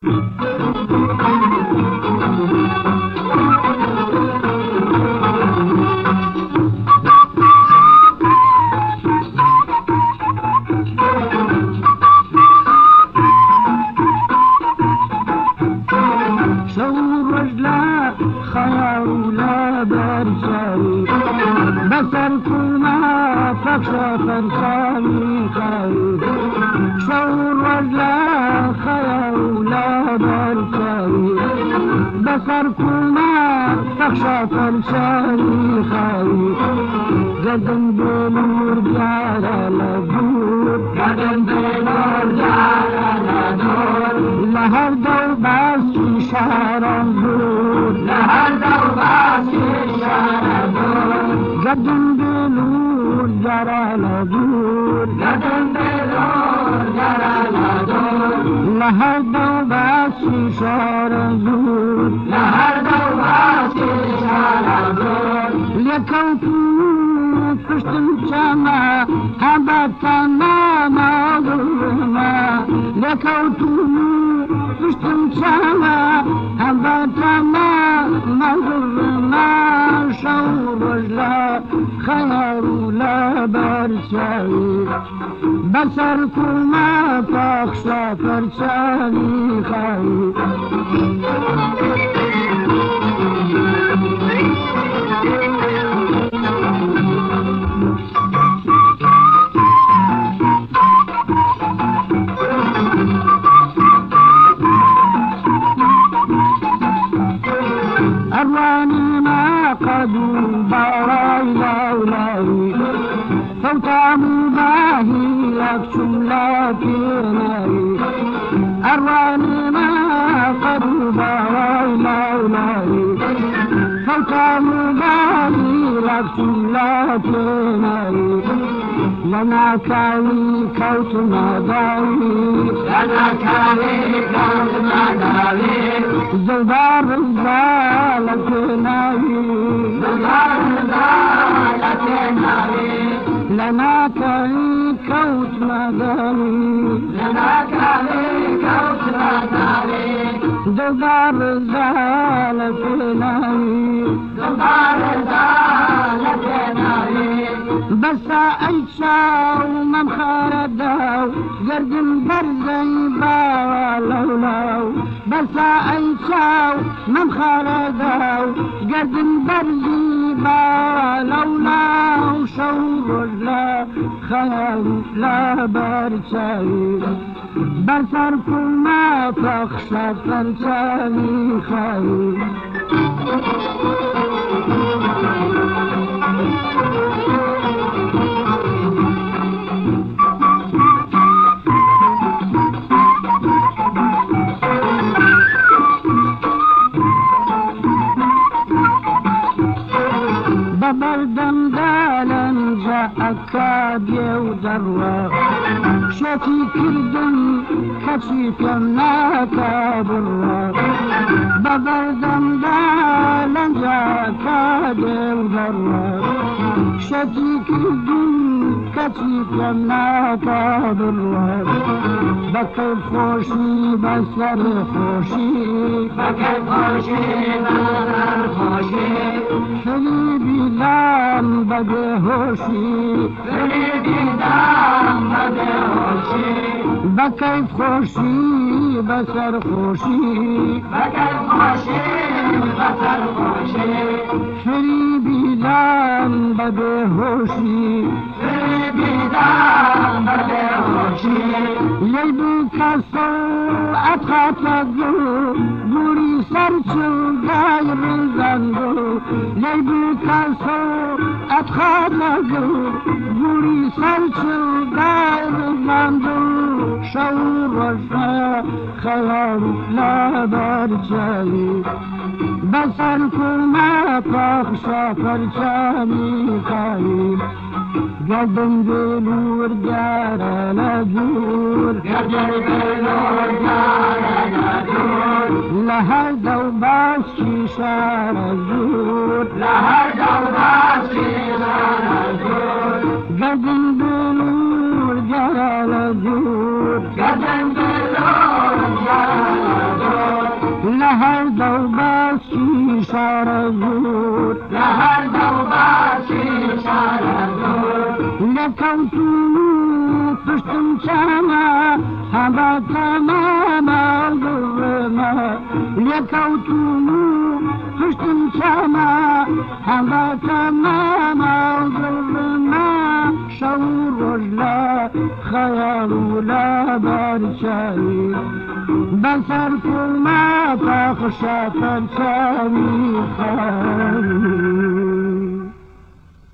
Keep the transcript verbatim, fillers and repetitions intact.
بسر كلما فكشف الخالي خير شور وجلا خيولا بركي بسر كلما فكشف الخالي خير قدم بلور جارة لدور قدم بلور جارة لدور لهر دو بس إشارة دور لهر دو بس إشارة دور قدم بلور جارة لدور قدم بلور جارة لدور لهر دو بس إشارة دور لهر دو بس إشارة دور لكوكو پشتم چما هبتنا مغرما لكوتم پشتم چما هبتنا مغرما شور رجلا خير لا برشاي بسر كما تخشى فرشاني خير أرواني ما قدوا براي لولاي فوتا مباهي لكشم لكناي أرواني ما قدوا براي لولاي فوتا مباهي لكشم لكناي لنا كاوي كوت مداوي لنا كاوي كوت مداوي زلدار زالك ناوي زلدار زالك ناوي لنا كاوي كوت مداوي لنا كاوي كوت مداوي زلدار زالك ناوي زلدار زالك ناوي بس عيشة ومن خرداو قردن برزي باوا لولو بس عيشة ومن خرداو قردن برزي باوا لولو شور لا خيال لا برشاي بسر كل ما تخشى فرشاني خير بردم دالن جاءك يودروا شتي كردن كشيفم ناكا بروا بردم دالن جاءك يودروا شتي كردن كشيفم ناكا بروا بكر خوشي بسر خوشي بكر خوشي بسر خوشي شدي دام بده هوشی فریدی دام بده هوشی بکیف خوشی بسر خوشی بکیف خوشی بسر خوشی فریدی دام بده هوشی فریدی دام بده هوشی لیبی کسو اتخاط گو گوری سرچو دایر زنگو لیبی کسو اتخاط گوری سرچو دایر زنگو شور رشنا خیال لابر جایی بسر کلما پخشا پرچانی خیلی گردن دلور جارا لجور گردن دلور جارا لجور لهر دو باس شیشار زور لهر دو باس شیشار زور گردن دلور جارا لجور گردن دلور جارا لجور دو باسی شارزور لهر دو باسی شارزور لکوتونو پشتم چاما هبا تماما ضرما لکوتونو پشتم چاما هبا تماما ضرما شعور ولا خيال ولا برشاي بصر كل ما تخشى تنساني خيال